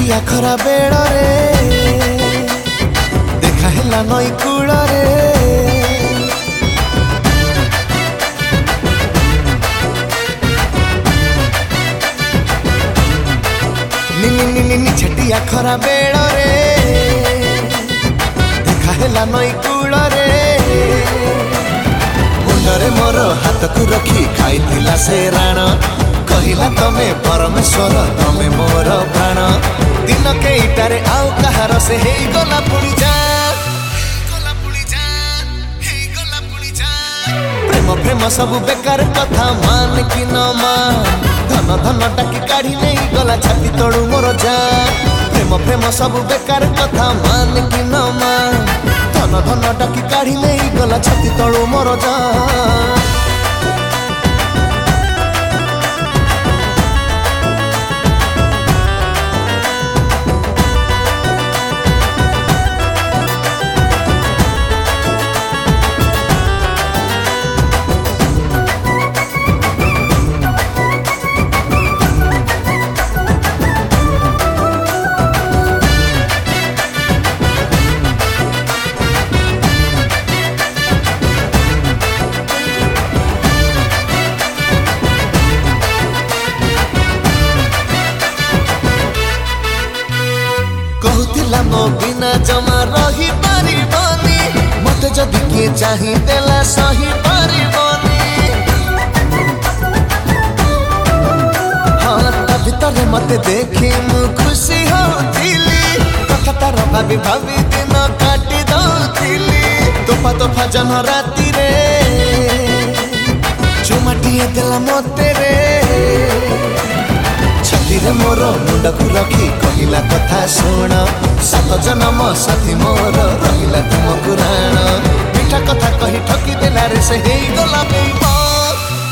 निछाटिया खरा बेड़ रे देखा है नई कूल रे निछाटिया खरा बेड़ रे देखा है नई कूल रे मुंडरे मोर हाथ को रखी खाई से राण कहला तमे परमेश्वर तमे मोर प्राण दिन केईटारे आउ कहार से हे गला पुणी जा प्रेम प्रेम सब बेकार कथा मान कि न मान धन धन टाकी काढ़ी नहीं गला छाती तड़ू मोर जा प्रेम प्रेम सब बेकार कथा मान कि न मान धन धन टाकी काढ़ी नहीं गला छाती तड़ू मोर जा कहूतिला मो बिना जमा रही पारिबनी मते जदि किए चाही देला सही पारिबनी हाँ ता भितर मते देखी मु खुशी होतिली कथा तार भाभी भाभी दिन काटी दउतिली तोफा जन राती रे चुमाटिए देला मते रे छातीरे मोर मुंड को रखी कहला कथा शुण सात जन्म साथी मोर रहिला तुम कुराण मीठा कथा कही ठकी देला रे से हे गला बेईमान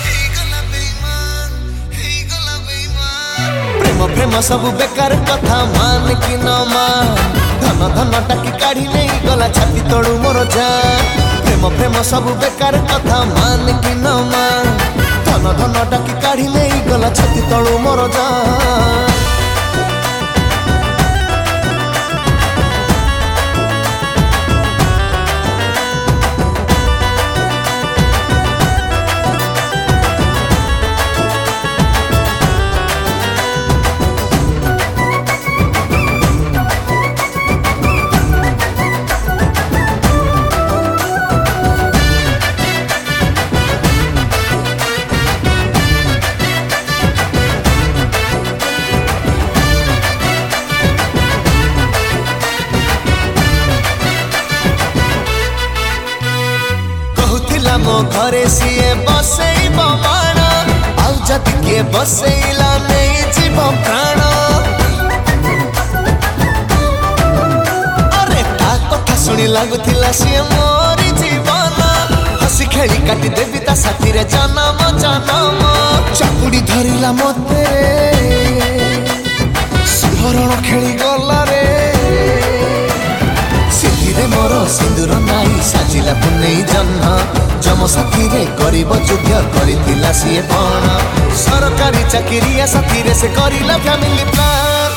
प्रेम प्रेम सब बेकार कथा मान कि न मान धन धन टाकी काढ़ी नहीं गला छाती तड़ू मोर जा प्रेम प्रेम सब बेकार कथा मान कि न मान धन धन टाकी काढ़ी नहीं गला छाती तड़ू मोर जा मो घरे सीए बसैब बाण आउ जदि किए बसैला नहीं जीव प्राण अरे ता कथा शुणी लगुला सीए मोरी जीवन हसी खेली काटी देवी ता साथी रे जन्म जन्म चापुड़ी धरिला मते सिंहरण खेली गला रे सिद्धिरे मोर सिंदूर नाई साजिला पुनेई जन्म जम साथी रे गरीब युद्ध करिथिला सीए पण सरकारी चाकरिया साथी रे से करिला फैमिली प्लान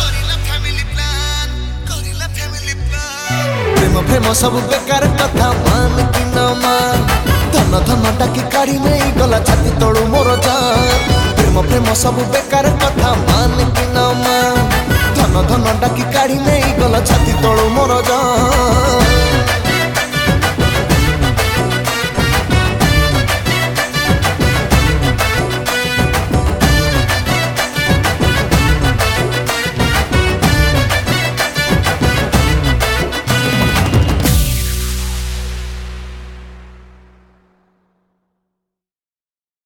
प्रेम प्रेम सब बेकार कथा मान कि न मान धन धन टाकी काढ़ी नहीं गला छाती तड़ू मोर जा प्रेम प्रेम सब बेकार कथा मान कि न मान धन धन टाकी काढ़ी नहीं गला छाती तड़ू मोर जा।